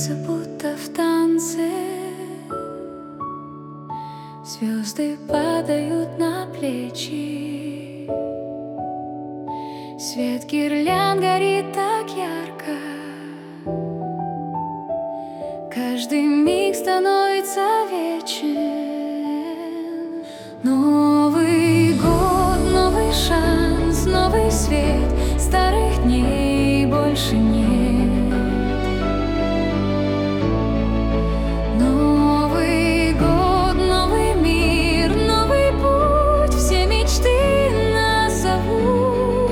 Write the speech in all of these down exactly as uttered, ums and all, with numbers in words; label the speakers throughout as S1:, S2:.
S1: двигаться, будто в танце. Звезды падают на плечи. Свет гирлянд горит так ярко. Каждый миг становится вечен. Новый год, новый шанс, новый свет. Старых дней больше нет. Новый год, новый мир, новый путь. Все мечты нас зовут.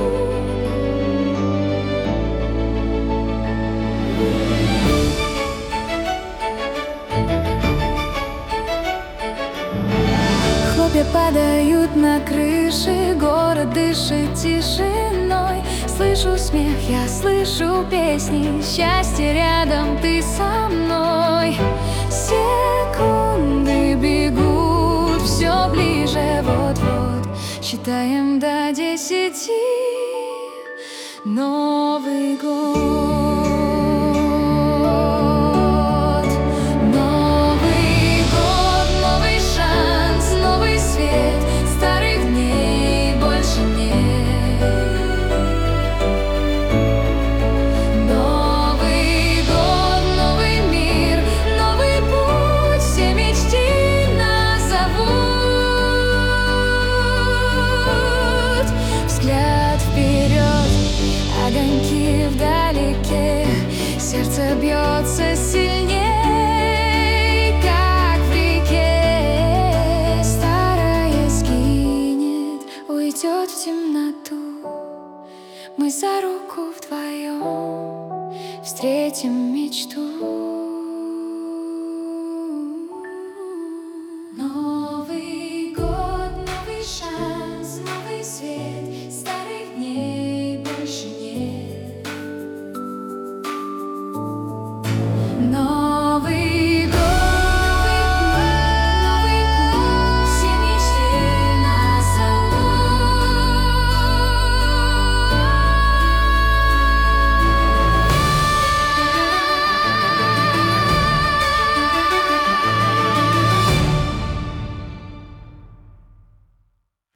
S1: Хлопья падают на крыши, город дышит тишиной. Слышу смех, я слышу песни, счастье рядом, ты со мной. Секунды бегут все ближе, вот-вот считаем до десяти. Новый год. Огоньки вдалеке, сердце бьется сильней, как в реке. Старое сгинет, уйдет в темноту. Мы за руку вдвоем встретим мечту.